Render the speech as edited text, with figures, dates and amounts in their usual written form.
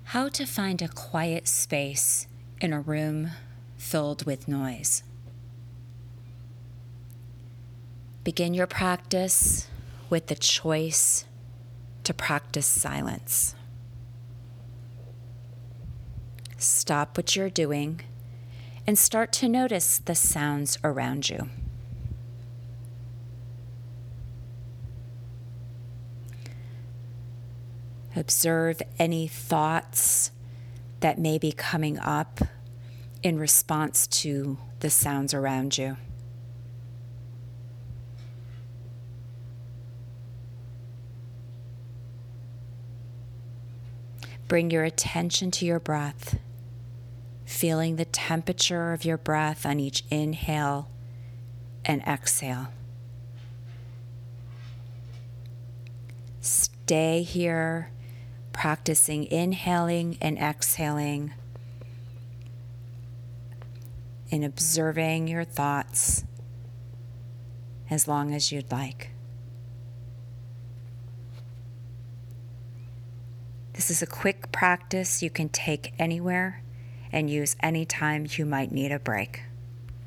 How to find a quiet space in a room filled with noise. Begin your practice with the choice to practice silence. Stop what you're doing and start to notice the sounds around you. Observe any thoughts that may be coming up in response to the sounds around you. Bring your attention to your breath, feeling the temperature of your breath on each inhale and exhale. Stay here, practicing inhaling and exhaling and observing your thoughts as long as you'd like. This is a quick practice you can take anywhere and use anytime you might need a break.